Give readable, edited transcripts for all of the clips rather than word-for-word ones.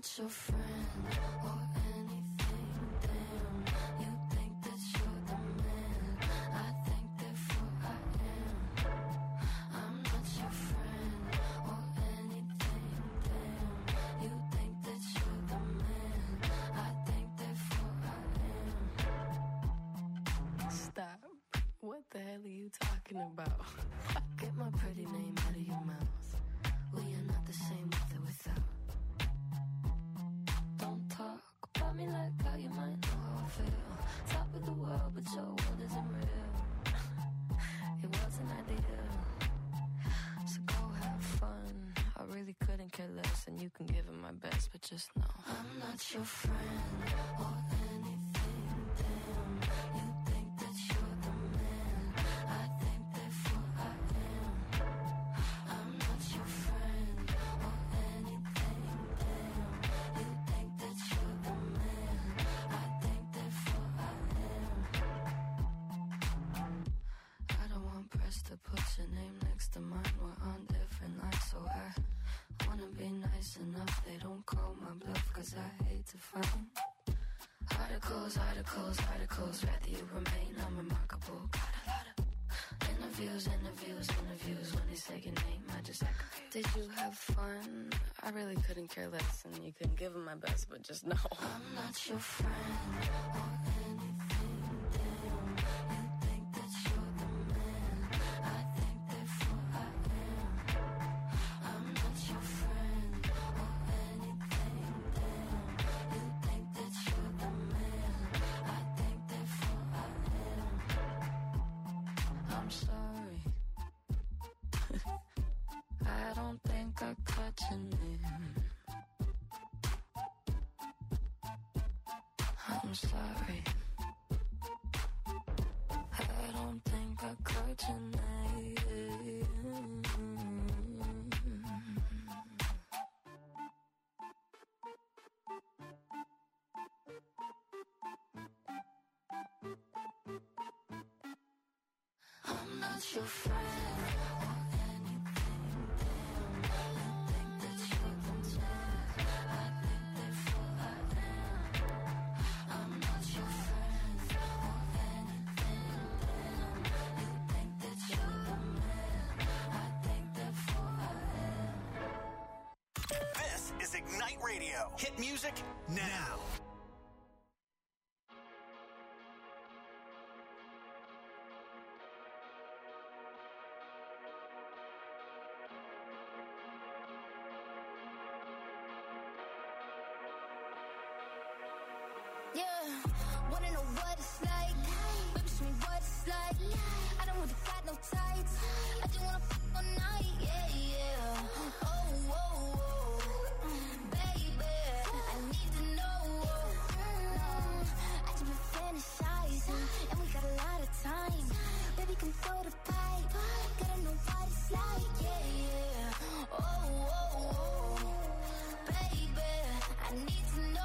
not your friend or anything, damn. You think that you're the man, I think therefore I am. I'm not your friend or anything, damn. You think that you're the man, I think therefore I am. Stop. What the hell are you talking about? Get my pretty name out of your mouth. We are not the same with or without. Don't talk about me like how you might know how I feel. Top of the world, but your world isn't real. It wasn't ideal. So go have fun. I really couldn't care less, and you can give it my best, but just know I'm not your friend or anything, damn. You think that you're the man, I think therefore I am. I'm not your friend or anything, damn. You think that you're the man, I think therefore I am. I don't want press to put your name next to mine. We're on different lines, so I wanna be nice enough. They don't call my bluff, cause I hate to find articles, rather you remain unremarkable. Got a lot of interviews. When they say your name, I just act confused. Did you have fun? I really couldn't care less, and you can give them my best, but just know I'm not your friend or anything, damn. You think that you're the man, I think therefore I am. I'm not your friend or anything, damn. You think that you're the man, I think therefore I am. I'm sorry. I don't think I caught your name. I'm sorry. I don't think I caught your name. I'm not your friend or anything, damn. You think that you're the man, I think therefore I am. I'm not your friend or anything, damn. You think that you're the man, I think therefore I am. This is Ignite Radio. Hit music now. Yeah, wanna know what it's like? Baby, show me what it's like. I don't really got no tights. I just wanna all night, yeah. Oh, baby, I need to know. I just been fantasizing, and we got a lot of time. Baby, come throw the pipe. Gotta know what it's like, yeah. Oh, baby, I need to know.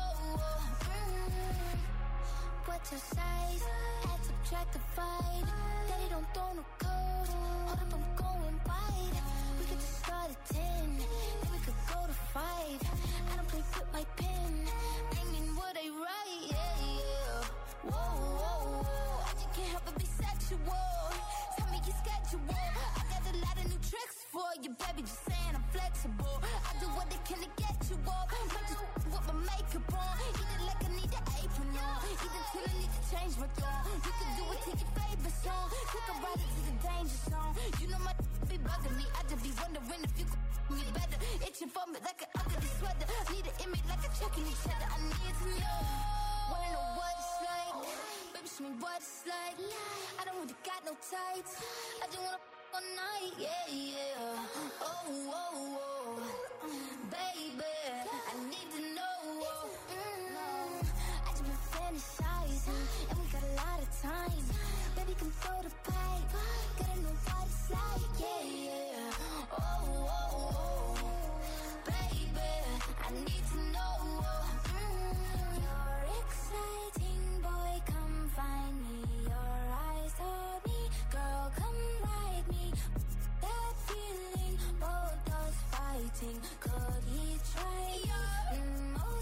What's your size? Add, subtract, divide. Daddy don't throw no code. Hold up, I'm going wide. We could just start at 10, then we could go to 5. I don't play with my pen. Bringing what I write, yeah. Whoa. I just can't help but be sexual. Tell me your schedule. I got a lot of new tricks for you, baby. Just saying I'm flexible. I do what they can to get you off. Might just with my makeup on. Eat it like I need an apron on. Even till I need to change my tone. You can do it to your favorite song. Take a ride into the danger zone. You know my be bugging me. I just be wondering if you could me better. Itching for me like an ugly sweater. Need an image like a checking each other. I need to know. Wanna know what it's like? Baby, show me what it's like. I don't really got no tights. I just wanna all night, yeah. Oh, baby, I need to know. I just been fantasizing, and we got a lot of time. Baby, come throw the pipe. Gotta know what it's like, yeah. Oh, baby, I need to know. You're exciting, boy, come find me. Your eyes told me, girl, come ride me. That feeling, both us fighting. Could he try? Oh,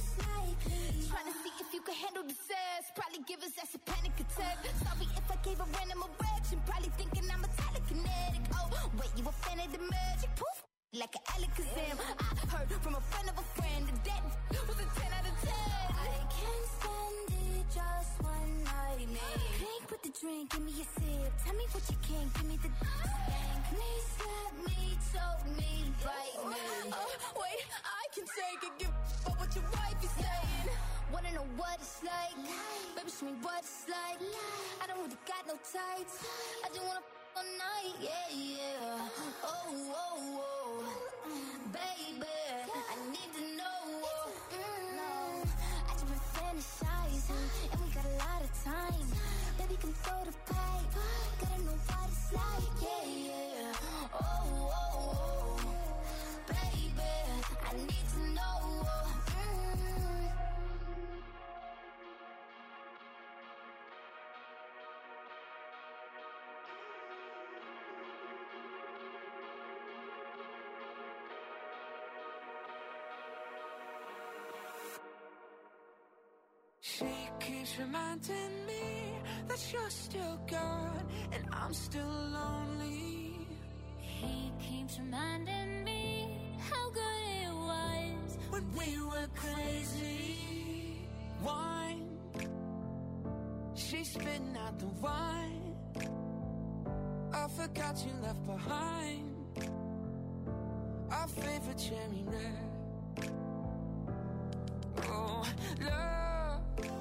Probably thinking I'm a telekinetic. Oh, wait, you a fan of the magic? Poof, like an Alakazam. I heard from a friend of a friend that was a 10 out of 10. I can't stand it, just one night, man. Pink with the drink, give me a sip. Tell me what you can, give me the spank me, slap me, choke me, bite me. Wait, I can take it, give up what your wife is saying. Wanna know what it's like? Baby, show me what it's like. I don't really got no tights. I just wanna all night, yeah, yeah. Oh, oh, oh, baby, I need to know. I just been fantasizing, and we got a lot of time. Baby, can throw the pipe. Gotta know what it's like, yeah, yeah. Oh, oh, oh, baby, I need to know. She keeps reminding me that you're still gone and I'm still lonely. He keeps reminding me how good it was when we were crazy. Wine, she's spitting out the wine. I forgot you left behind our favorite cherry red. Oh, love,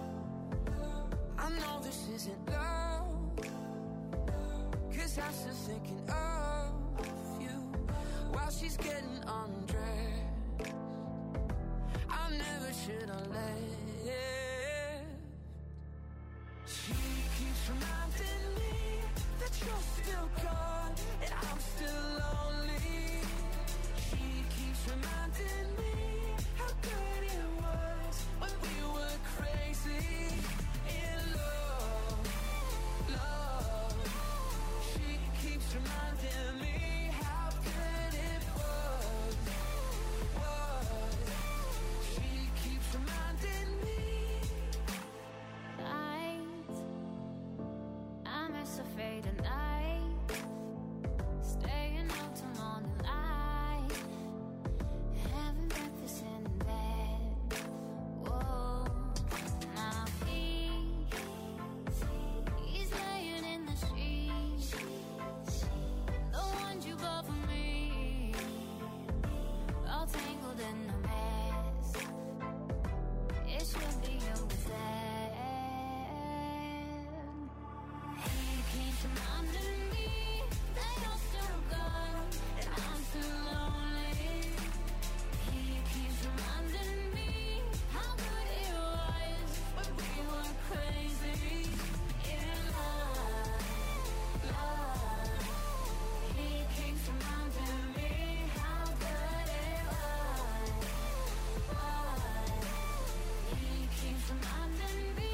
I know this isn't love, 'cause I'm still thinking of you while she's getting undressed. I never should have left. She keeps reminding me that you're still gone and I'm still lonely. She keeps reminding me how good it was when we were crazy in love, love. She keeps reminding me how good it was. She keeps reminding me. I'm as afraid of night, staying out till morning light, having breakfast in bed. Whoa, now he's laying in the sheets, the ones you bought for me, all tangled in a mess. It should be over then. He keeps reminding me that you're still gone and I'm still lonely. He keeps reminding me how good it was when we were crazy in love, love. He keeps reminding me how good it was. He keeps reminding me.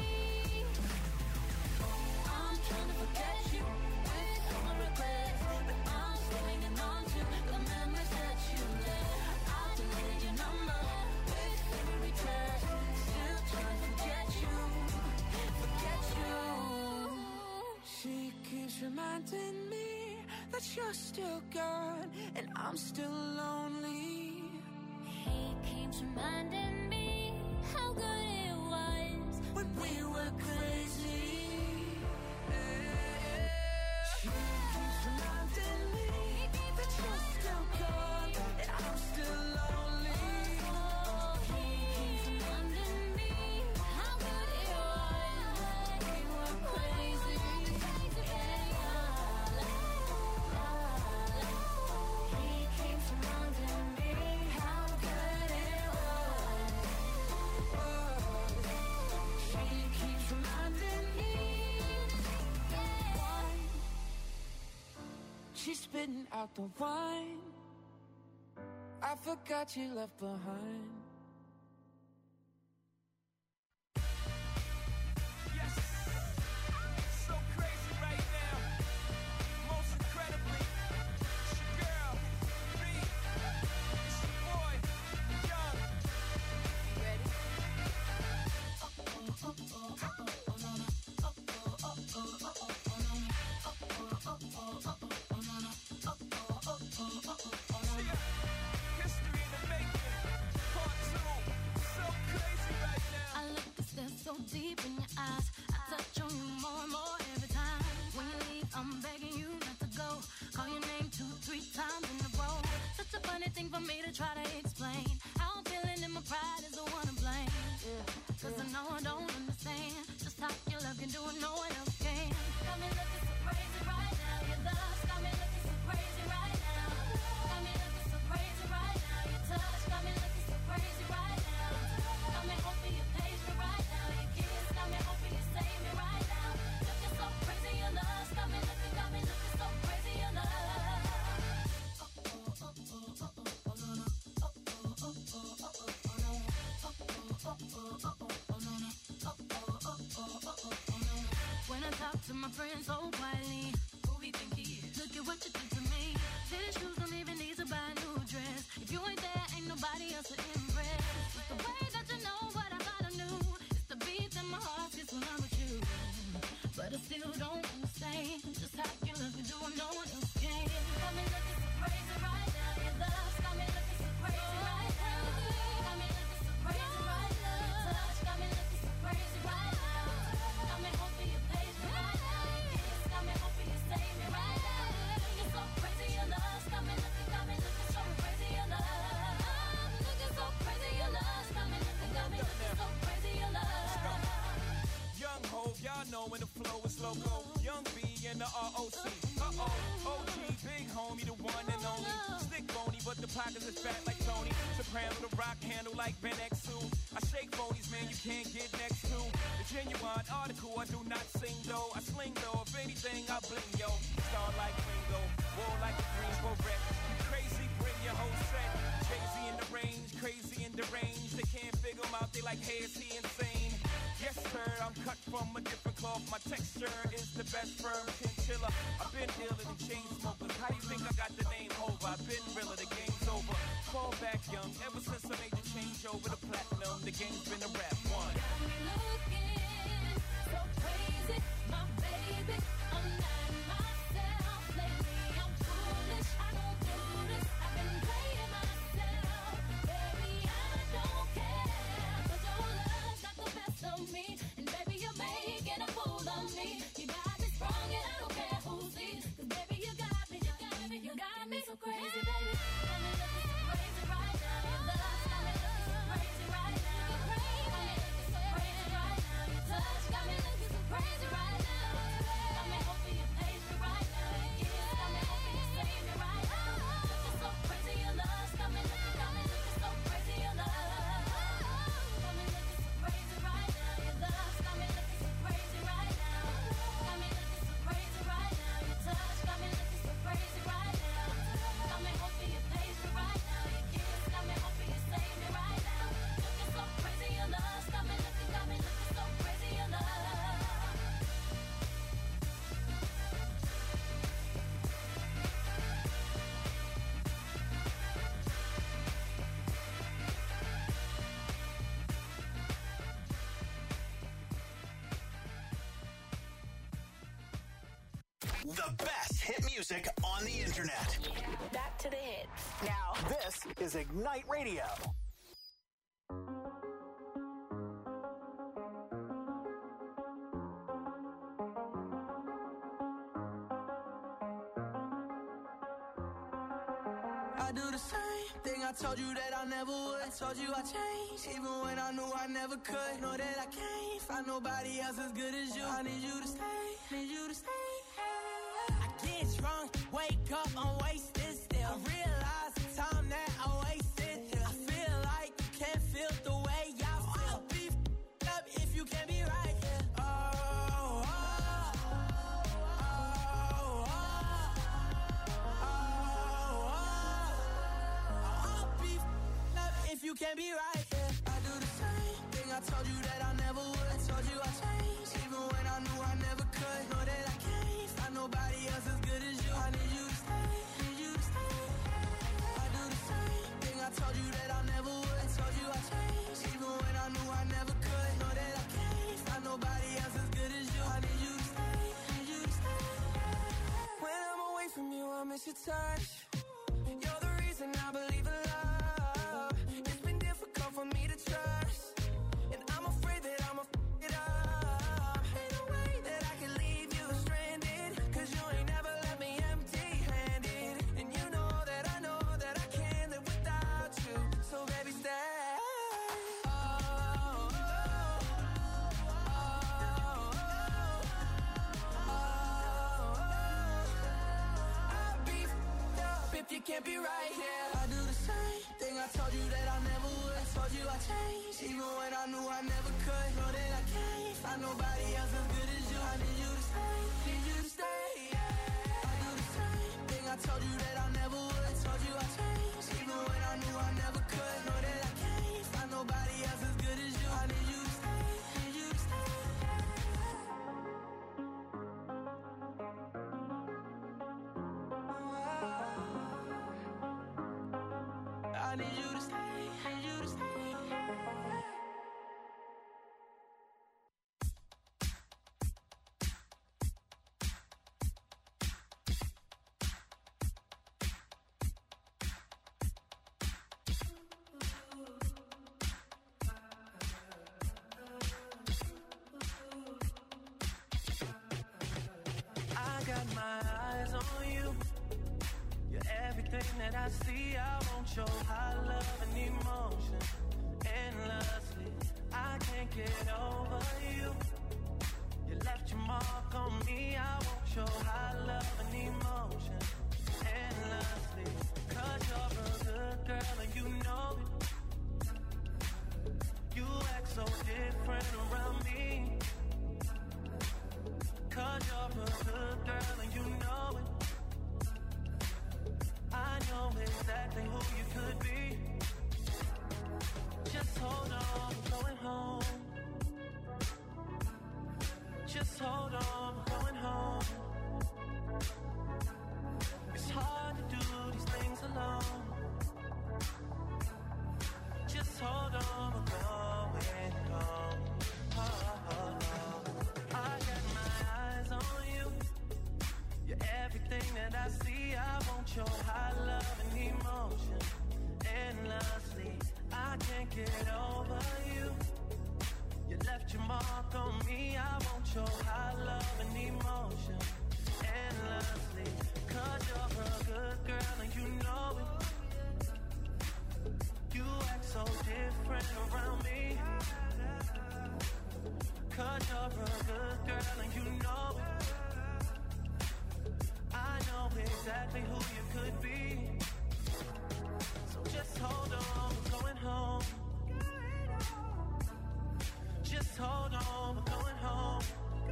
I'm trying to forget you with all my regrets, but I'm still hanging on to the memories that you left. I've deleted your number with every text, still trying to forget you, forget you. She keeps reminding me that you're still gone and I'm still lonely. He keeps reminding me how good it was When we were crazy, she keeps reminding me that you're still gone and I'm still lonely. He keeps reminding me how good it was when we were crazy. He keeps reminding me how good it was. She keeps reminding me. She's spitting out the wine I forgot you left behind. Yes, so crazy right now. Most incredibly, it's your girl, B. It's your boy, Young. You ready? deep in your eyes. I touch on you more and more every time. When you leave, I'm begging you not to go. Call your name 2-3 times in a row. Such a funny thing for me to try to explain. How I'm feeling and my pride is the one to blame. Cause I know I don't understand just how your love can do what no one else can. Got me looking so crazy right now. Your love's got me looking so crazy right now. Got me looking so crazy right now. Your touch got me looking so crazy right now. Got me hoping you page me right now. Your kiss got me hoping you save me right now. Looking so crazy, your love's got me looking so crazy, your love. When I talk to my friends so quietly, who we think he is? Look at what you did to me. Tennis shoes don't even need to buy a new dress. If you ain't there, ain't nobody else to impress. It's the way that you know what I thought I knew. It's the beat in my heart just when I'm with you. But I still don't understand just how you look and do what no one else can. Got me looking so crazy right now. Your love's got me looking so crazy right now. Got me looking so crazy right now. Your touch got me looking so crazy right now. Got me hoping you page me right now. Your kiss got me hoping you save me right now. Looking so crazy, your love's got me looking so crazy, your love. Looking so crazy, your love's got me looking so crazy, your love. Young Hov, y'all know when the flow is loco. Young B and the ROC. OG, big homie, the one and only. Stick bony, but the pockets is fat like Tony. Soprano, the rock handle like Ben X2. I shake bonies, man, you can't get next to. The genuine article, I do not sing though. I sling though, if anything, I bling yo. Star like Ringo, war like a Greensboro wreck. You crazy, bring your whole set. Crazy in the range, crazy in the range. They can't figure him out, they like, hey, is he insane? Yes, sir, I'm cut from a different cloth. My texture is the best firm chinchilla. I've been dealing in chain smokers. How do you think I got the name over? I've been realer, the game's over. Fall back young, ever since I made the change over to platinum, the game's been a rap one. Got me looking so crazy, my baby. I'm not myself lately. I'm foolish, I don't do this. I've been playing myself, baby. I don't care, 'cause your love got the best of me, and baby you're making a fool of me. You got me strong and I don't care who sees, 'cause baby you got me so crazy, baby. Got me looking so crazy right now. Your love's got me looking so crazy right now. Got me looking so crazy right now. Your touch got me looking so crazy right now. Got me hoping you page me right now. Your kiss got me hoping you save me right now. Looking so crazy, your love's got me looking so crazy, your love. Got me looking so crazy right now. Your love's got me looking so crazy right now. Got me looking so crazy right now. Your touch got me looking so crazy right now. Got me hoping you page me right now. Your kiss got me hoping you save me right now. Looking so crazy, your love's got me looking so crazy, your love. The best hit music on the internet. Back to the hits. Now, this is Ignite Radio. I do the same thing I told you that I never would. I told you I changed, even when I knew I never could. Know that I can't find nobody else as good as you. I need you to stay, need you to stay. I get drunk, wake up, I'm wasted still. I realize the time that I wasted. I feel like you can't feel the way I feel. I'll be up if you can't be right here. If you can't be right, yeah. I do the same thing I told you that I never would. I told you I changed, even when I knew I never could. Know that I can't find nobody else as good as you. I need you to stay, need you to stay. I do the same thing I told you that I never would. I told you I changed, even when I knew I never could. Know that I can't find nobody else as good as you. I need you to stay, need you to stay. When I'm away from you, I miss your touch. You're the reason I believe in love. For me to trust, and I'm afraid that I'ma f*** it up. you can't be right here. I do the same thing I told you that I never would. I told you I changed, even when I knew I never could. Know that I can't find nobody else as good as you. I need you to stay, need you to stay, yeah. I do the same thing I told you that I never would. I told you I changed, even when I knew I never could. Know that I can't find nobody else as good as you. I need you to stay, need you to stay. I need you to stay, need you to stay. I got my eyes on you. You're everything that I see. I want your high love and emotion endlessly. I can't get over you. You left your mark on me. I want your high love and emotion endlessly. 'Cause you're a good girl and you know it. You act so different around me. 'Cause you're a good girl and you know it. I know exactly who you could be. Just hold on, we're going home. Just hold on, we're going home. It's hard to do these things alone. Just hold on, we're going home. I got my eyes on you. You're everything that I see. I want your high love and emotion endlessly. I can't get over you. You left your mark on me. I want your high love and emotion endlessly. 'Cause you're a good girl and you know it. You act so different around me. 'Cause you're a good girl and you know it. I know exactly who you could be. So just hold on, we're going home. Just hold on, we're going home.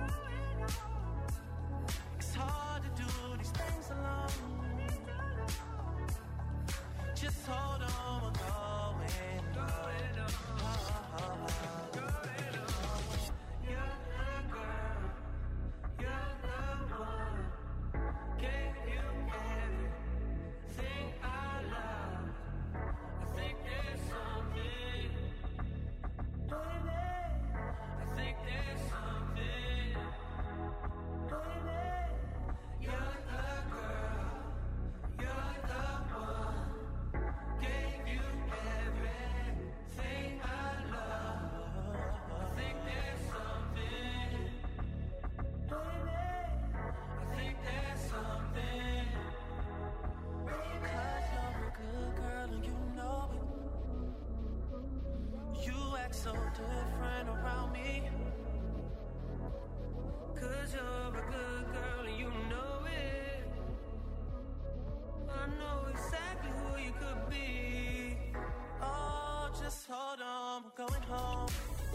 It's hard to do these things alone. Just hold on, we're going home. You're the girl, you're the one. Gave you everything I love. I think there's something, baby. I think there's something, baby. You're the girl, you're the one. Gave you everything I love. I think there's something, baby. I think there's something. 'Cause you're a good girl and you know it. You act so different around me. 'Cause you're a good girl and you know it. I know exactly who you could be. Oh, just hold on, we're going home.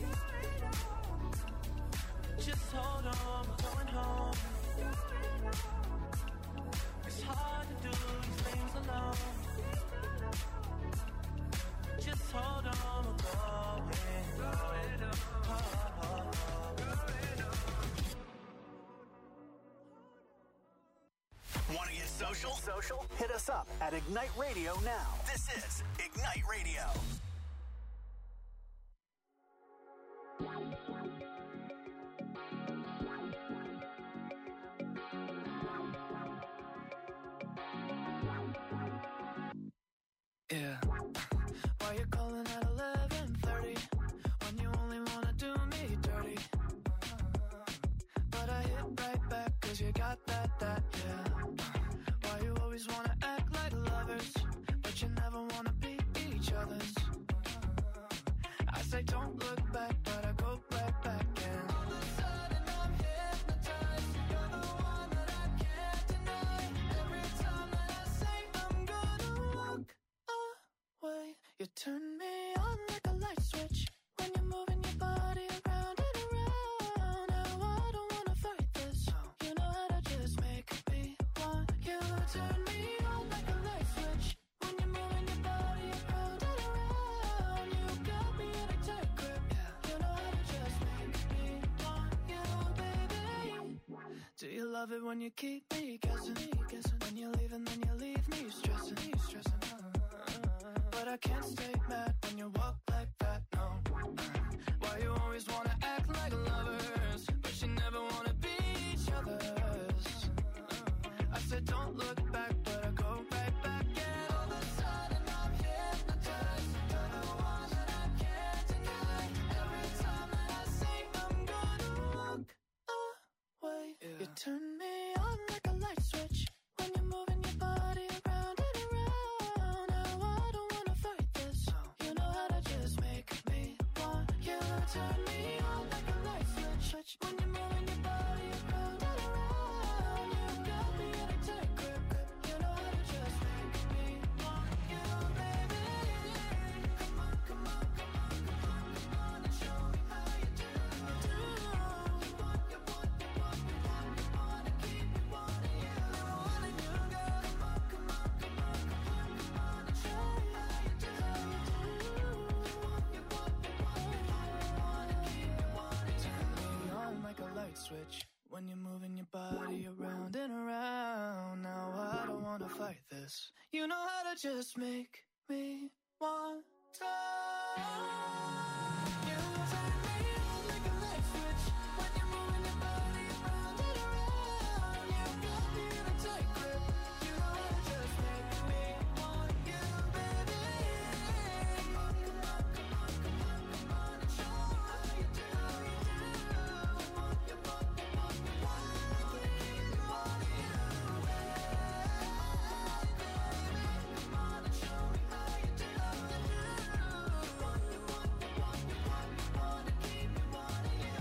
Just hold on, we're going home. It's hard to do these things alone. Just hold on, we're going home. Want to get social? Hit us up at Ignite Radio now. This is Ignite Radio. Yeah. Why you calling at 11:30 when you only wanna do me dirty? But I hit right back 'cause you got that, yeah. Why you always wanna act like lovers, but you never wanna be each other's? I say don't look back, but I go right back and all of a sudden I'm hypnotized. You're the one that I can't deny. Every time that I say I'm good, turn me on like a light switch when you're moving your body around and around. Now I don't wanna fight this. You know how to just make me want you. Turn me on like a light switch when you're moving your body around and around. You got me in a tight grip. You know how to just make me want you, baby. Do you love it when you keep me guessing? When you leave and then you leave me stressing. But I can't stay mad when you walk like that, no. Why you always wanna act like lovers, but you never wanna be each other's? I said don't look back, but I go right back. And all of a sudden I'm hypnotized. You're the one that I can't deny. Every time that I say I'm gonna walk away, you turn me on like a light switch when you're moving your body around and around. Now I don't wanna fight this. You know how to just make me want you. Turn me on like a light switch when you're moving your body around and around. You got me in a tight grip. You know how to just make me want you, baby. Come on, come on, come on, come on, come on and show me how you do. You want, you want, you want, you want, you want to keep me wanting you. Wanting you, girl. Come on, come on, come on, come on, come on and show me how you do. You want, you want, you want, you want, you want to keep me wanting you. Turn me on like a light switch when you're moving your body around and around. Now I don't wanna fight this. You know how to just make me want to. You turn me on like a light switch when you're moving your body around and around. You got me in a tight grip. You know how to just make me want you, baby. Come on, come on, come on, come on, come on and show me how you do. You want, you want, you want, you want to keep me wanting you, baby. Come on and show me how you do. You want, you want, you want, you want, you want to keep me wanting you.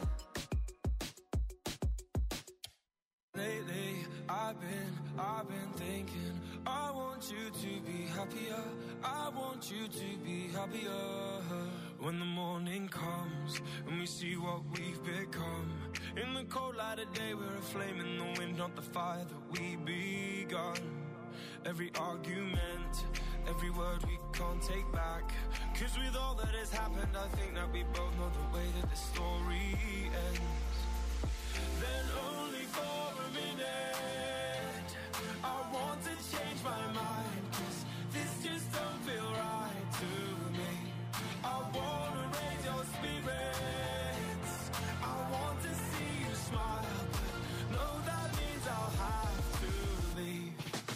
Lately, I've been thinking, I want you to be happier. I want you to be happier. When the morning comes and we see what we've become. In the cold light of day, we're a flame in the wind, not the fire that we begun. Every argument, every word we can't take back. 'Cause with all that has happened, I think that we both know the way that the story ends. Then only for a minute, I want to change my mind. 'Cause this just don't feel right to me. I wanna raise your spirits. I want to see you smile. But no, that means I'll have to leave.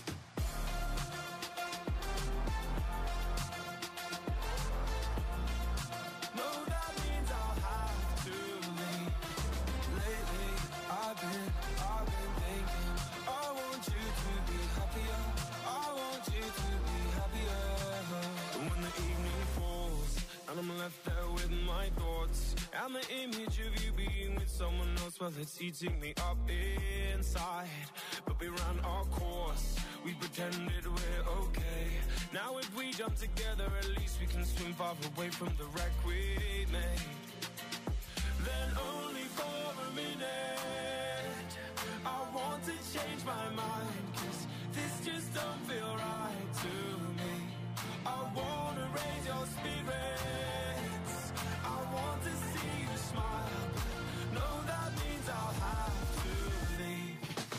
No, that means I'll have to leave. Lately, I've been thinking, I want you to be happier. I want you to be happier. And when the evening falls and I'm left there with my thoughts and the image of you being with someone else, well, it's eating me up inside. But we ran our course, we pretended we're okay. Now if we jump together, at least we can swim far away from the wreck we made. Then only for a minute, I want to change my mind. 'Cause this just don't feel right to me. I wanna raise your spirits. I want to see you smile. No, that means I'll have to leave.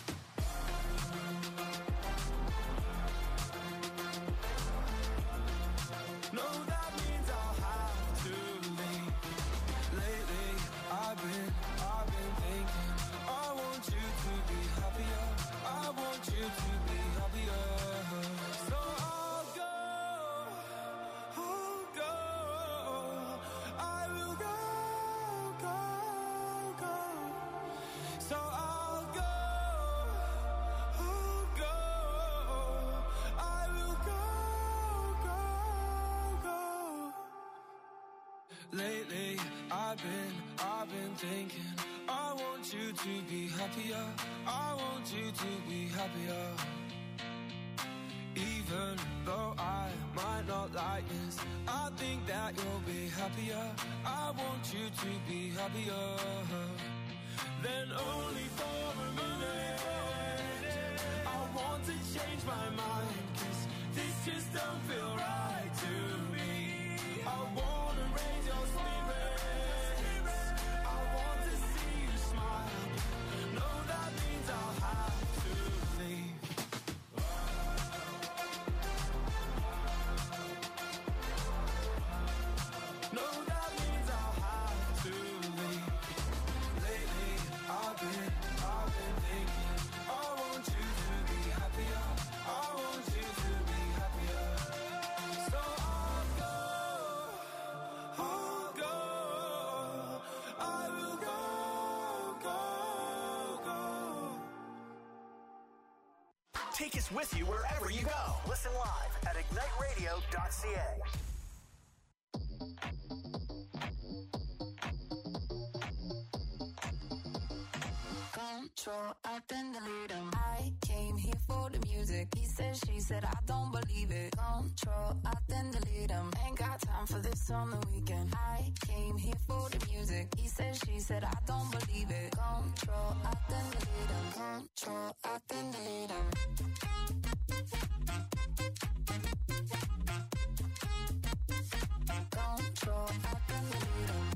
No, that means I'll have to leave. Lately, I've been thinking, I want you to be happier. I want you to be happier. So I'll go. I will go. So I'll go. I will go. Lately, I've been thinking, I want you to be happier. I want you to be happier. Even though I might we're not like this. I think that you'll be happier. I want you to be happier. Then only for a minute I want to change my mind, 'cause this just don't feel right to me. I wanna raise your spirits, I want to see you smile. No, that means I'll have to leave. No, that means I'll have to leave. Lately, I've been thinking, I want you to be happier. I want you to be happier. So I'll go. I will go. Take us with you wherever you go. Listen live at igniteradio.ca. Control, I then delete him. I came here for the music. He said, she said, I don't believe it. Control, I then delete him. Ain't got time for this on the weekend. I came here for the music. He said, she said, I don't believe it. Control, I then delete him. Control, I then delete him. Control, I then delete him.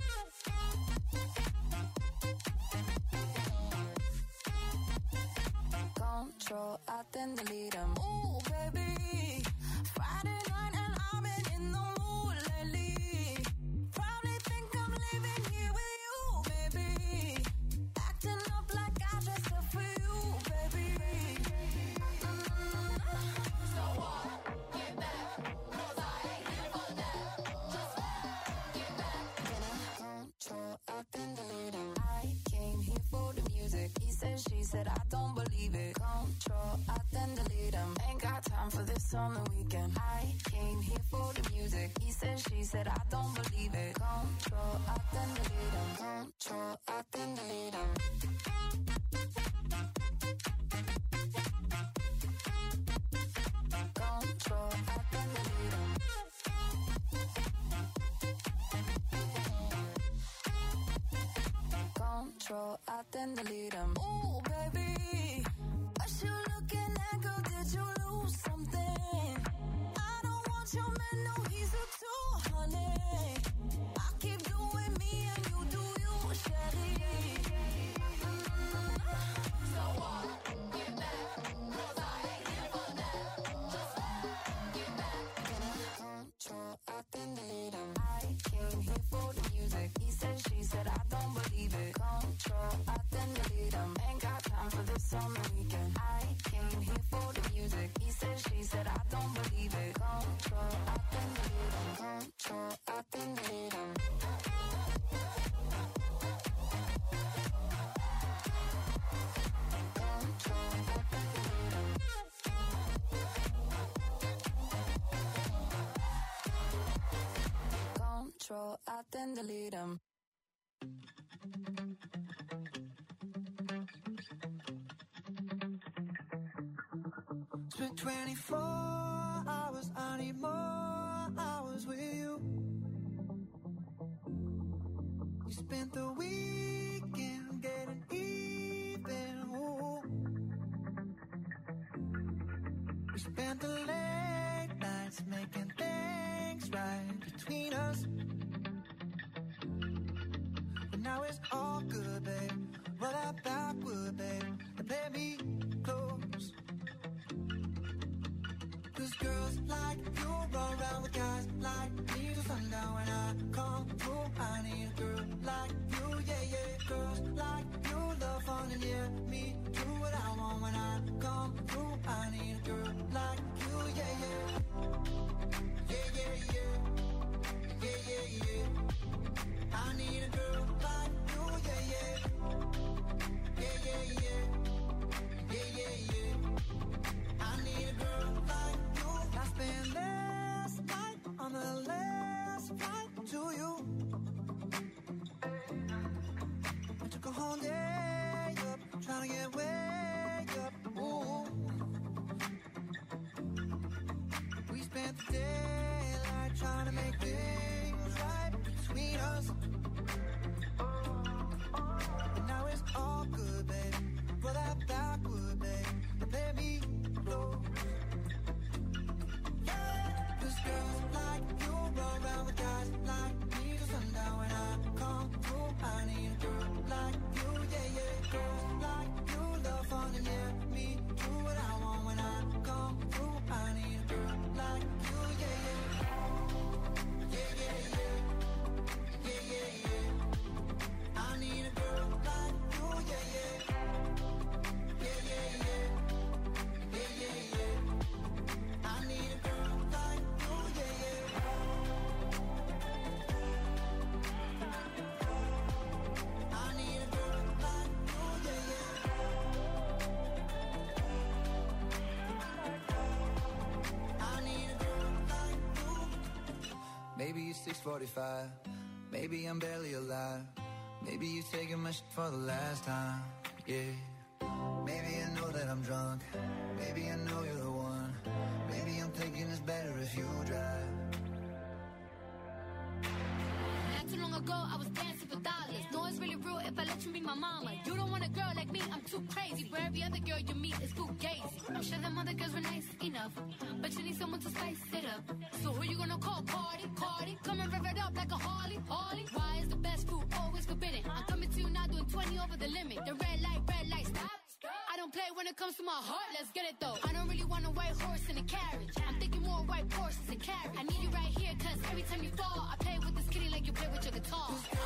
Control, I then delete him. Ooh, baby, Friday night and I've been in the mood lately. Probably think I'm living here with you, baby. Acting up like I dressed up for you, baby. So what? Get back, 'cause I ain't here for that. Just get back. Control, I then delete him. I came here for the music. He said, she said, I don't believe it. Control, I then delete him. Ain't got time for this on the weekend. I came here for the music. He said, she said, I don't believe it. Control, I then delete him. Control, I then delete him. Control, I then delete him. Control, I then delete him. Ooh, baby, what you looking at, girl? Did you lose something? I don't want your man, no, he's a 200. I keep doing me and you do you, chérie. So what? Get back, 'cause I ain't here for that. Just get back. Control, I then delete him. I came here for the music. He said, she said, I don't believe it. Control, I then delete him. Ain't got time for this on the weekend. I came here for the music. He said, she said, I don't believe it. Control, I then delete him. Control, I then delete him. Control, I then delete him. Control, I then delete him. Spent 24 hours, I need more hours with you. We spent the weekend getting even. Ooh. We spent the late nights making things right between us. But now it's all good, babe. Roll that backward, babe, and play me close. 'Cause girls like you run around with guys like me till sundown. When I come through, I need a girl like you, yeah, yeah. Girls like you love fun and yeah, me do what I want. When I come through, I need a girl like you, yeah, yeah. Yeah, yeah, yeah. Yeah, yeah, yeah. I need a girl like you, yeah, yeah. Yeah, yeah, yeah. Yeah, yeah, yeah. I need a girl like you. I spent last night on the last flight to you. I took a whole day up, trying to get way up. Ooh. We spent the day it's 6:45. Maybe I'm barely alive. Maybe you're taking my shit for the last time. Yeah. Maybe I know that I'm drunk. Maybe I know you're the one. Maybe I'm thinking it's better if you drive. Not too long ago, I was dancing for dollars. No, it's really real if I let you be my mama. You don't want a girl like me, I'm too crazy. Where every other girl you meet is too gazy. I'm sure them other girls were nice enough, but you need someone to spice it up. So who you gonna call? Cardi? Come and rev it up like a Harley. Why is the best food always forbidden? I'm coming to you now doing 20 over the limit. The red light, stop. I don't play when it comes to my heart, let's get it though. I don't really want a white horse in a carriage. I'm thinking more white horses and carriage. I need you right here, cause every time you fall, I play with this kitty like you play with your guitar.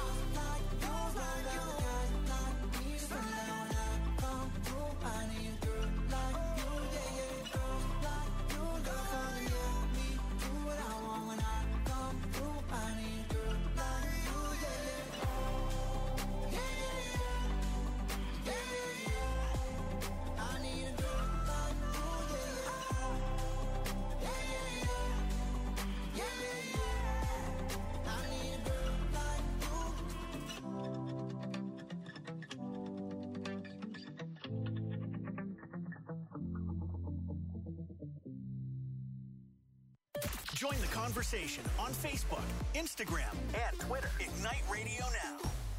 I need a girl like you, yeah, yeah. Girl like you, girl for the yeah. Me do what I want when I come through. I need a girl like you, yeah, yeah. Yeah, yeah, yeah. Yeah, yeah, yeah. I need a girl like you, yeah, yeah. Yeah, yeah, yeah. Yeah, yeah, yeah. I need a girl like you. Join the conversation on Facebook, Instagram, and Twitter. Ignite Radio Now.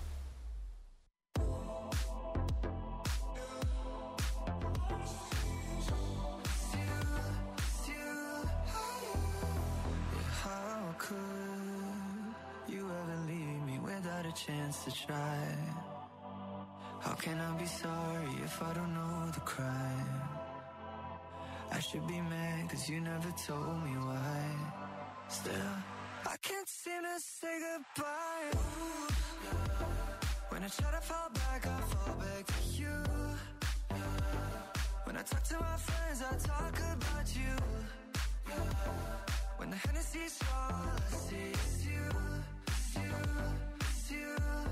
How could you ever leave me without a chance to try? How can I be sorry if I don't know the crime? I should be mad cause you never told me why. Still, I can't seem to say goodbye. Ooh, yeah. When I try to fall back, I fall back to you. Yeah. When I talk to my friends, I talk about you. Yeah. When the Hennessy's strong, all I see is you. It's you, it's you.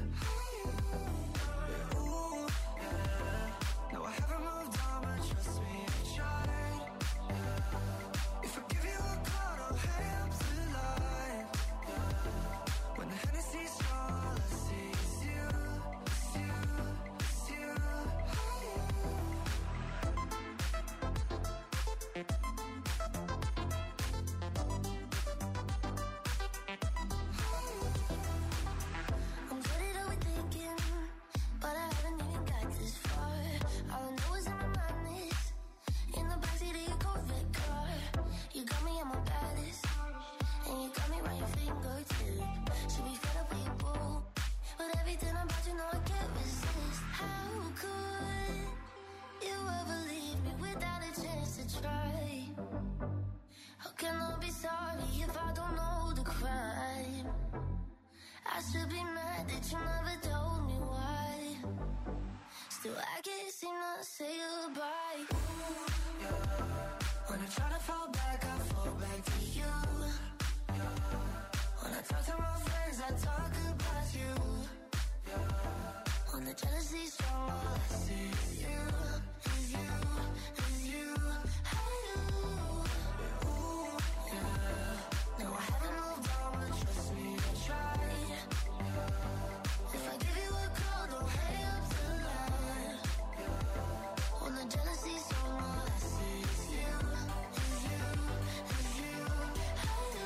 Yeah, ooh, yeah. No, I haven't moved on, but trust me, I tried. Yeah. If I give you a call, don't hang up the line. Yeah. When the Hennessy's strong, all I see is you. It's you, it's you. I'm good at overthinking, but I haven't even got this far. All I know is in my mind is in the backseat of your Corvette car. You got me at my baddest, and you got me right your fingertip. Should be fed up with your boo, but everything about you know I can't resist. How could you ever leave me without a chance to try? How can I be sorry if I don't know the crime? I should be mad that you never told me why. Still, I can't seem to say goodbye. Ooh, yeah. When I try to fall back, I fall back to you. Yeah. When I talk to my friends, I talk about you. Yeah. When the jealousy's strong, all I see is you. Is you, is you. Hey, you. Ooh, yeah. No, I haven't moved on, but trust me, I tried. If I give you a call, don't hang up the line. When the jealousy's strong, all I see is you. Is you, is you. Hey, you.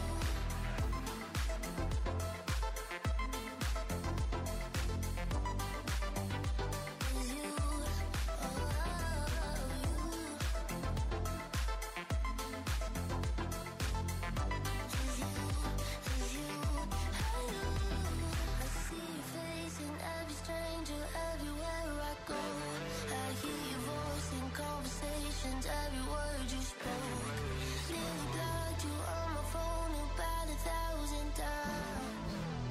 Is you, I see your face in every stranger everywhere I go. I hear your voice in conversations, every word you spoke. Nearly blocked you on my phone about 1,000 times.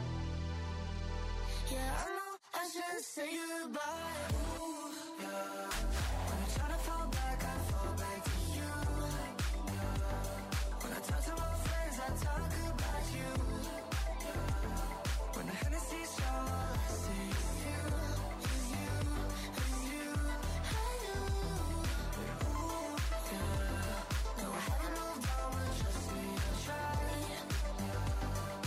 Yeah, I know I should say goodbye. Ooh, yeah. When I try to fall back, I fall back to you. Yeah. When I talk to my friends, I talk about you. When the Hennessy's strong, all I see is you. Is you, is you. Hey, you. Ooh, yeah. No, I haven't moved on, but trust me, I tried.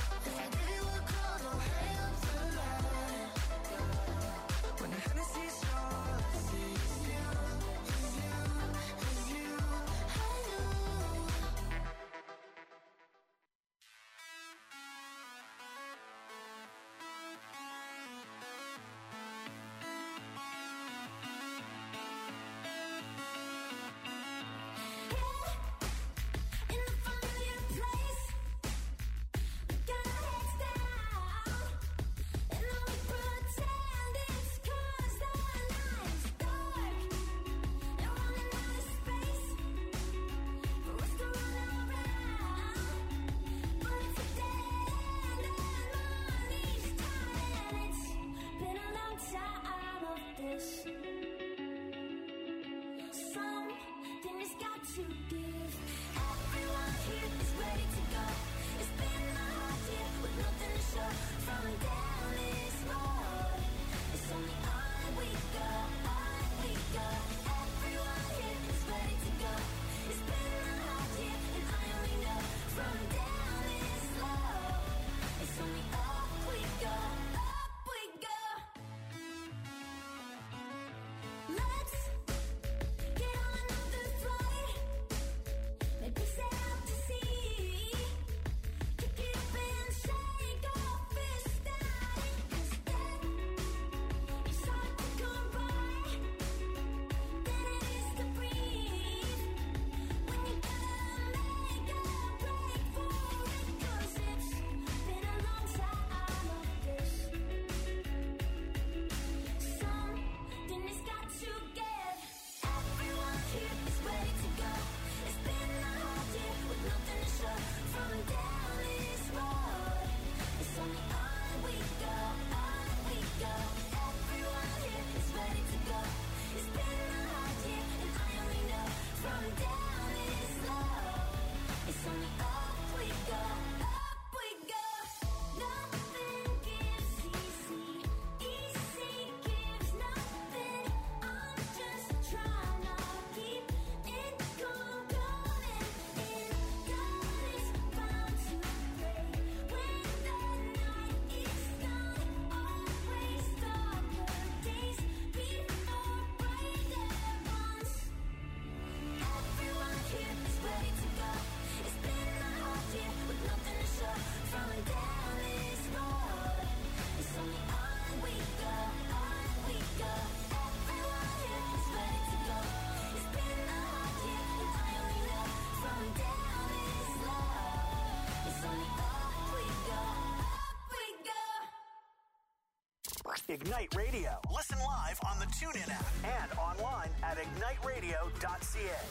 Ignite Radio. Listen live on the TuneIn app and online at igniteradio.ca.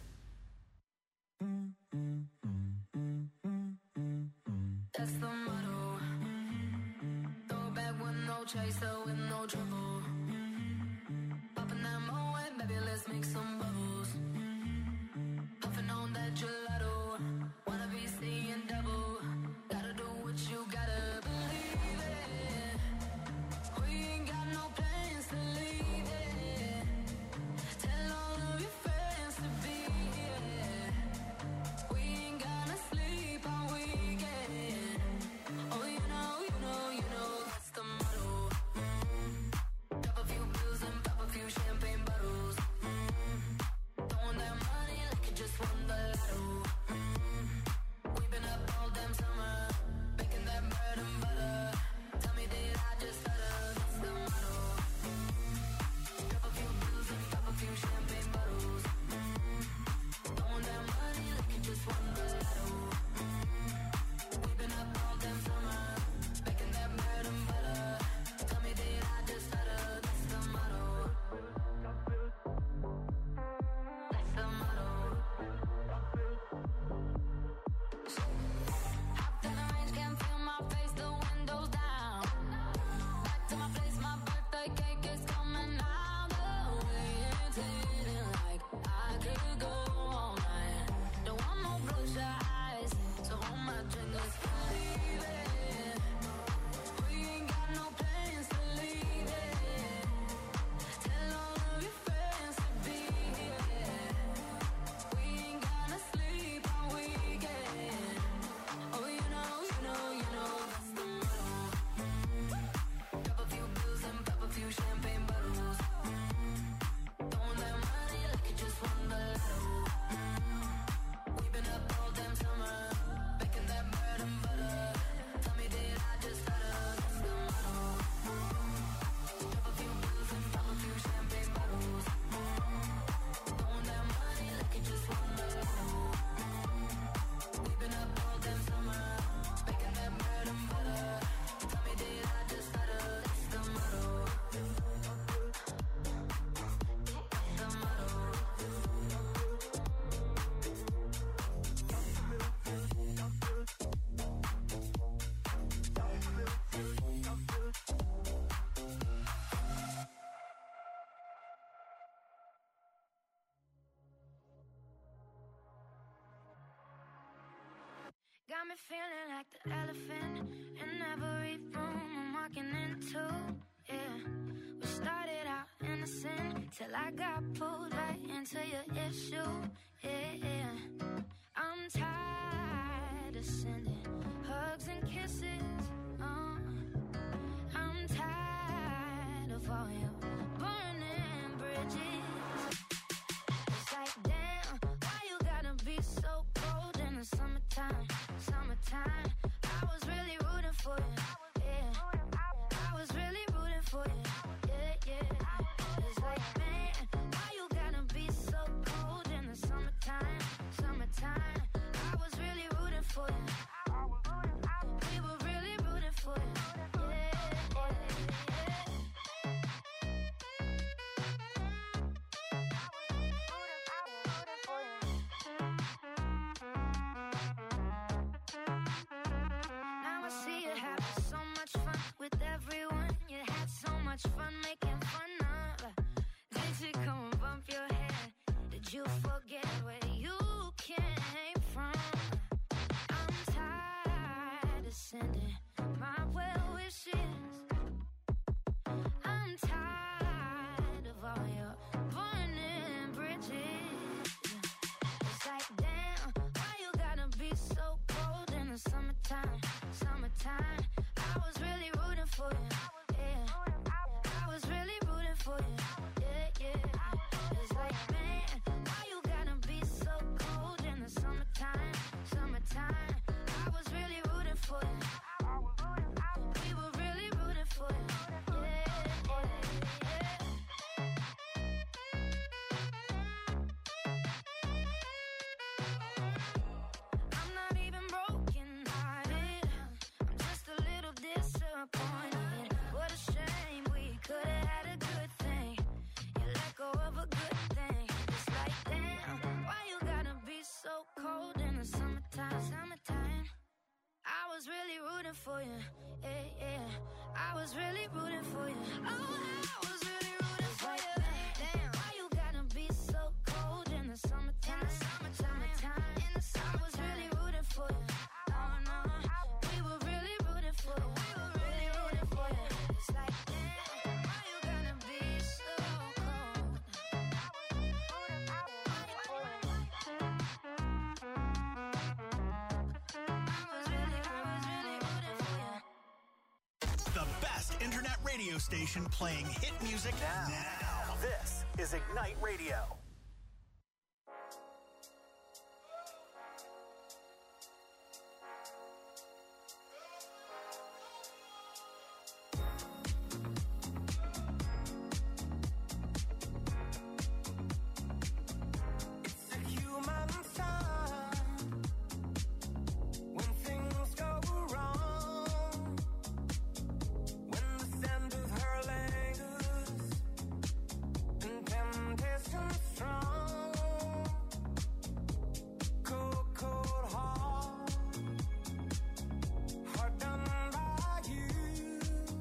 That's the motto. Throw back with no chaser, with no trouble. Popping that Moet, baby, let's make some bubbles. Puffing on that gelato. Wanna be seeing double. Gotta do what you gotta believe it. We ain't got no plans to leave it. Tell all of your friends to be here. We ain't gonna sleep all weekend. Oh, you know, that's the motto. Drop a few bills and pop a few champagne bottles. Throwing that money like you just won the lotto. We've been up all damn summer, making that bread and butter. Tell me, did I just stutter? That's the motto. Drop a few bills and pop a few champagne bottles. Throwing that money like you just won the lotto. We've been up all damn summer, making that bread and butter. Tell me, did I just stutter? That's the motto. That's the motto. Hopped in the range, can't feel my face, the windows down. Back to my place, my birthday cake is coming out. The way it's hitting like I could go all night. Don't want no bloodshot eyes, so hold my drink, let's believe it. We ain't got no plans to leave it. Tell all of your friends to be here. We ain't gonna sleep all weekend. Oh, you know, that's the motto. Drop a few bills and pop a few champagne bottles. Throwing that money like you just won the lotto. We've been up all damn summer, making that bread and butter. Tell me, did I just stutter? That's the motto. Drop a few bills and pop a few champagne bottles. Throwing that money like you just won the lotto. We've been up all damn summer, making that bread and butter. Tell me, did I just stutter? That's the motto. That's the motto. Got me feeling like the elephant in every room I'm walking into. Yeah, we started out innocent till I got pulled right into your issue. Yeah, I'm tired of sending hugs and kisses. I'm tired of all your burning bridges. It's like, damn, why you gotta be so cold in the summertime? Summertime, I was really rooting for you. Yeah, I was really rooting for you. Yeah. It's like, man, why you gotta be so cold in the summertime? Summertime, I was really rooting for you. We were really rooting rooting for you. Yeah, yeah. I was really rooting for you. Oh, I was really rooting for you. Damn, why you gotta be so cold in the summertime? In the summertime, in the summer. I was really rooting for you. Oh no, we were really rooting for you. We were really rooting for you. It's like, damn, why you gotta be so cold? The best internet radio station playing hit music now. This is Ignite Radio. It's a human sign when things go wrong, when the scent of her lingers and temptation strong. Cold, cold heart, heart done by you.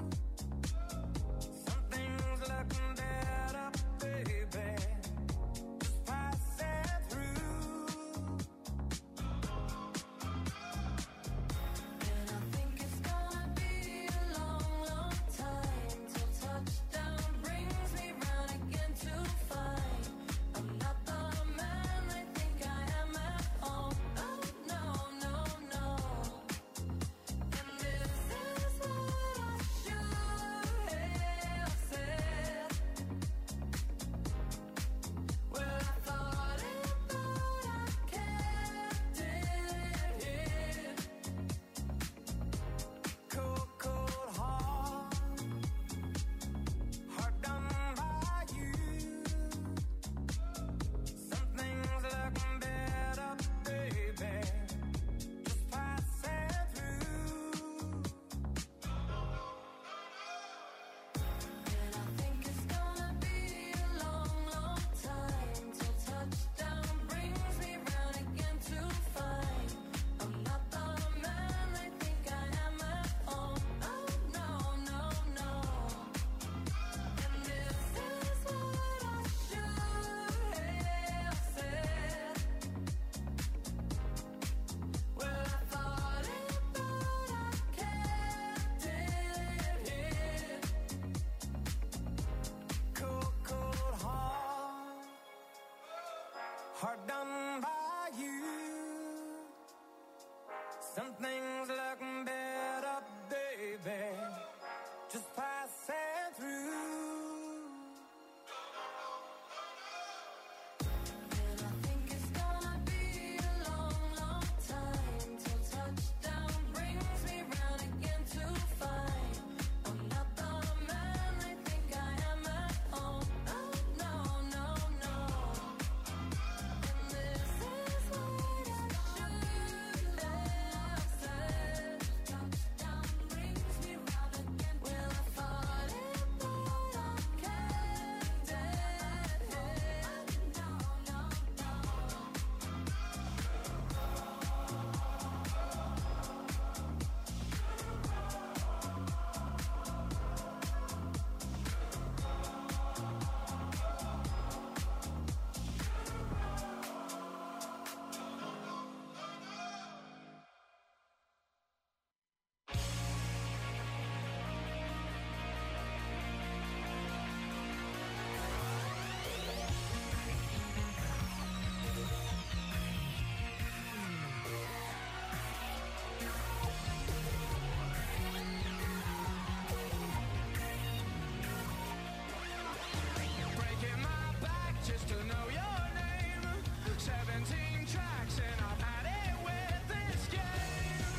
Something's looking better, baby. Just pass it through. And I think it's gonna be a long, long time till touchdown brings me round again to find I'm not the man I think I am at home. Oh no, no, no. And this is what I should have said. Well, I thought it, but I kept it hid. Cold, cold heart, heart done by you. Something's looking better, baby. Just pass it through. And I think it's gonna be a long, long time till touchdown brings me round again to find I'm not the man I think I am at home. Oh no, no, no. And this is what I should have said. Well, I thought it, but I kept it hid. Cold, cold heart, heart done by you. Something's looking better, baby. Just pass it through. And I think it's gonna be a long, long time till touchdown brings me round again to find I'm not the man I think I am at home. Oh no, no, no. And this is what I should have said. Touchdown brings me round again. Well, I thought it, but I kept it hid. No, no, no. Breaking my back just to know your name. 17 tracks and I've had it with this game.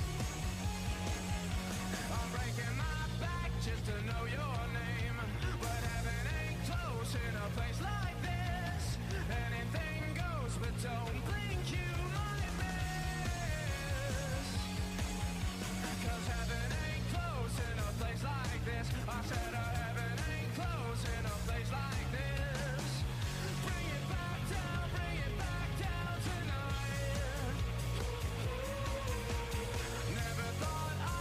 I'm breaking my back just to know your name. But heaven ain't close in a place like this. Anything goes, but don't think you might miss. 'Cause heaven ain't close in a place like this. I said heaven ain't close in a place like this. Bring it back down tonight. Never thought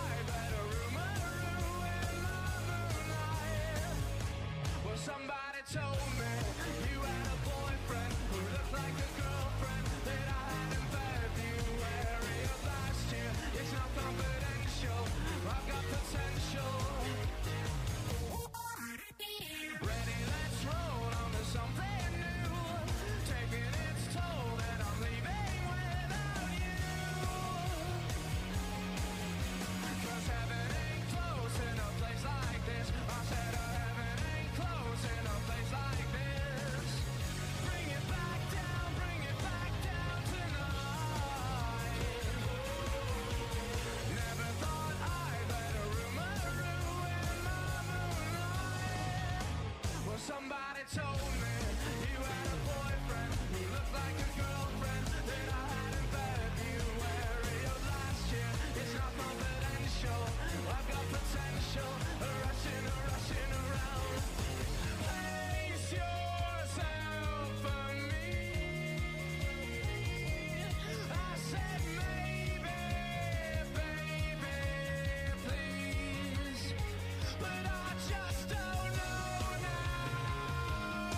told me you had a boyfriend who looked like a girlfriend that I had in February of last year. It's not confidential, I've got potential, rushing around. Place yourself for me. I said maybe, baby, please, but I just don't know now.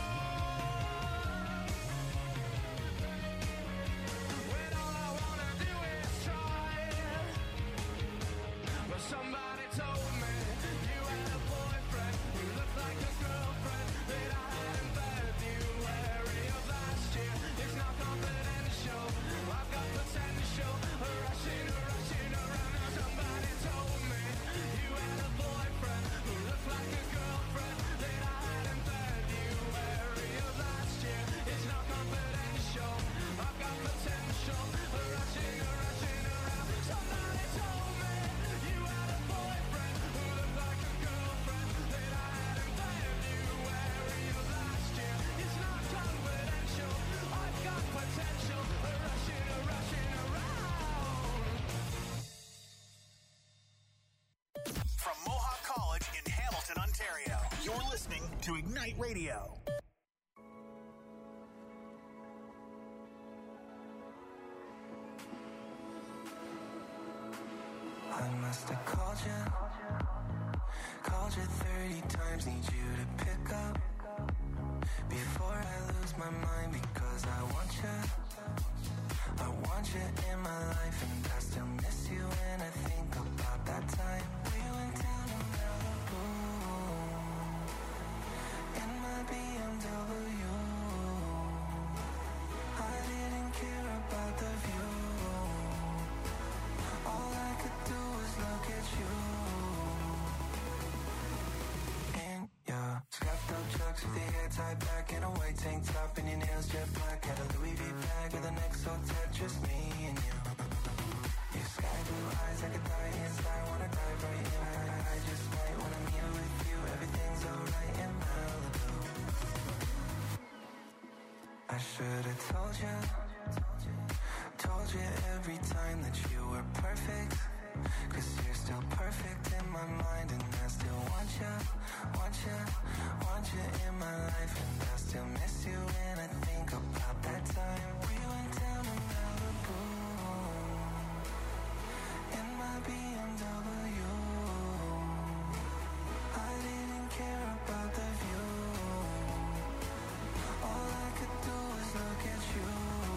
When all I wanna do is try. But somebody told me you had a boyfriend who looked like a girlfriend that I had in February of last year. It's not confidential, I've got potential, rushing around. Now somebody told me you had a boyfriend who looked like a girlfriend that I had in February of last year. It's not confidential, I've got potential, rushing around. Somebody told me you had a boyfriend who looked like a girlfriend that I had in February of last year. It's not confidential, I've got potential, rushing around. From Mohawk College in Hamilton, Ontario, you're listening to Ignite Radio. I must have called you 30 times, need you to pick up before I lose my mind, because I want you in my life, and I still miss you when I think about that time we went down to Malibu in my BMW. I didn't care about the view, all I could do was look at you. In your scuffed up chucks with your hair tied back in a white tank top and your nails jet black, had a Louis V bag with an XO tat, just me and you. Your sky blue eyes, I could die inside, wanna dive right in. I just might when I'm here with you, everything's alright in Malibu. I should've told you every time that you were perfect, 'cause you're still perfect in my mind, and I still want you in my life, and I still miss you when I think about that time we went down to Malibu in my BMW. I didn't care about the view, all I could do was look at you.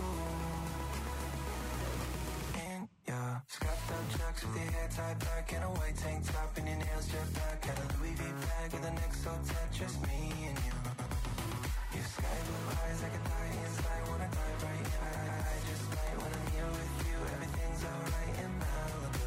In your scuffed up chucks with your hair tied back in a white tank top and your nails jet black, had a Louis V bag with an XO tat, just me and you. Your sky blue eyes, I could die inside, wanna dive right in. I just might when I'm here with you, everything's alright in Malibu.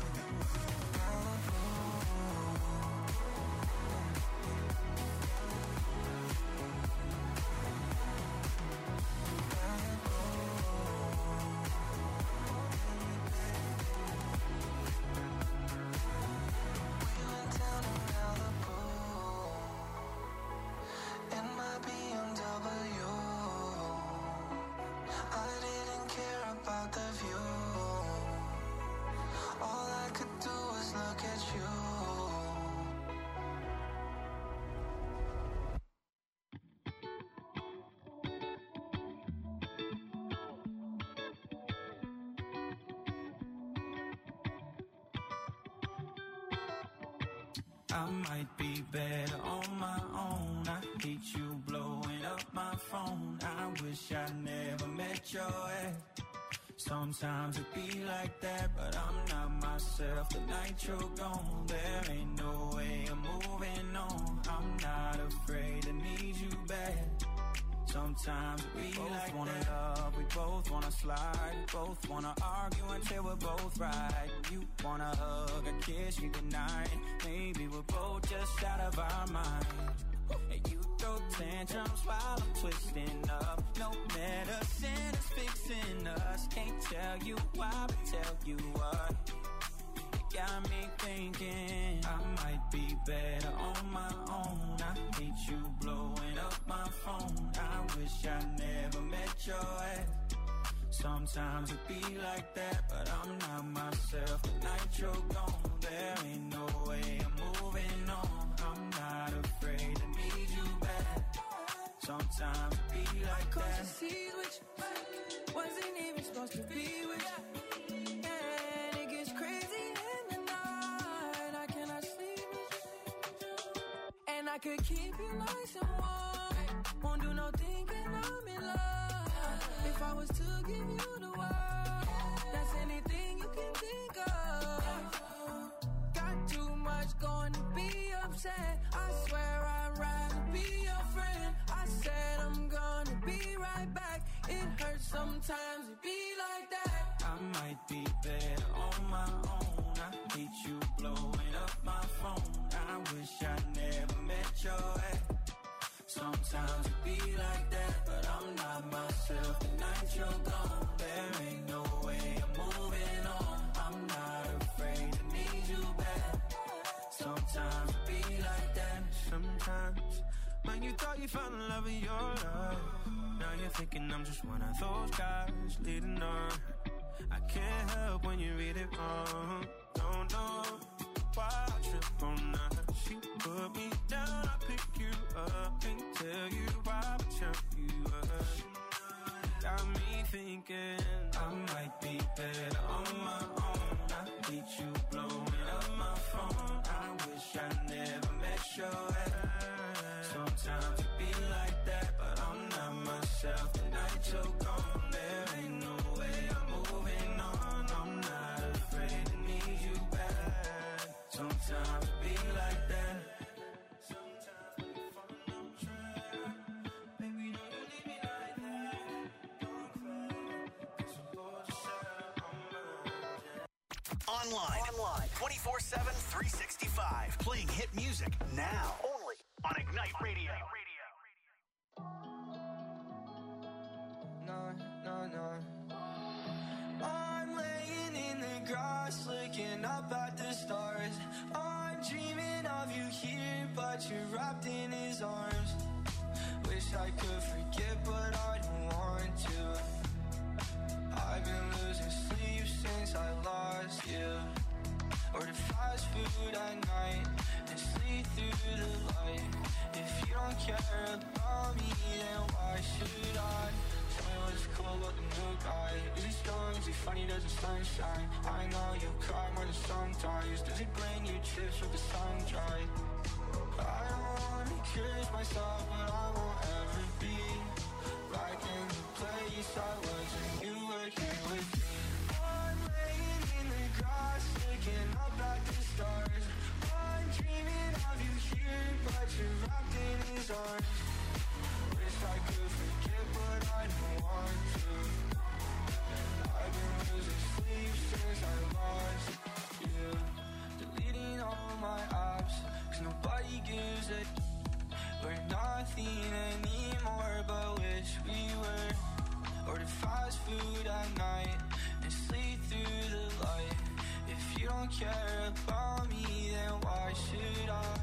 I might be better on my own. I hate you blowing up my phone. I wish I never met your ex. Sometimes it be like that, but I'm not myself the night you're gone. There ain't no way I'm moving on. I'm not afraid to need you back. Sometimes we both like wanna that. Love, we both wanna slide, we both wanna argue until we're both right. You wanna hug or kiss me goodnight. Maybe we're both just out of our minds. And you throw tantrums while I'm twisting up. No medicine is fixing us. Can't tell you why, but tell you what. got me thinking I might be better on my own. I hate you blowing up my phone. I wish I never met your ex. Sometimes it be like that, but I'm not myself. The night you're gone, there ain't no way I'm moving on. I'm not afraid to need you back. Sometimes it be like that. Wasn't even supposed to be with you. And it gets crazy in the night. I cannot sleep with you. And I could keep you nice and warm. Won't do no thinking I'm in love. If I was to give you the world, that's anything you can think of. Got too much going to be upset. I swear I'd rather be your friend. I said I'm gonna be right back. It hurts sometimes, it be like that. I might be better on my own. I hate you blowing up my phone. I wish I never met your ex. Sometimes it be like that, but I'm not myself. The night you're gone, there ain't no way I'm moving on. I'm not afraid to need you back. Sometimes it be like that. Sometimes when you thought you found the love of your life, now you're thinking I'm just one of those guys leading on. I can't help when you read it wrong. Don't know why I trip on that. She put me down, I pick you up. Can't tell you why I tell you up. Got me thinking I might be better on my own. I hate you blowing up my phone. I wish I never met your ex. Sometimes it be like that, but I'm not myself. The night you're gone, there ain't no way I'm moving on. I'm not afraid to need you back. Sometimes it be like that. Sometimes we fall no track. Baby, don't you leave me like that. Don't cry, 'cause I'm bored yourself on my Online 24/7, 365. Playing hit music now. Only on Ignite Radio. No. I'm laying in the grass, looking up at the stars. I'm dreaming of you here, but you're wrapped in his arms. Wish I could forget, but I don't want to. I've been losing sleep since I lost you. Order fast food at night and sleep through the light. If you don't care about me, then why should I? Tell me what's cool about the new guy. Is he strong? Is he funny? Does the sunshine? I know you cry more than sometimes. Does he bring you chips with the sun dry? I don't wanna curse myself, but I won't ever be back in the place I was when you were here with me. I'm laying in the grass, looking up at the stars. I'm dreaming of you here, but you're wrapped in his arms. Wish I could forget, but I don't want to. I've been losing sleep since I lost you. Deleting all my apps, 'cause nobody gives a we're nothing anymore, but wish we were. Order fast food at night and sleep through the light. If you don't care about me, then why should I?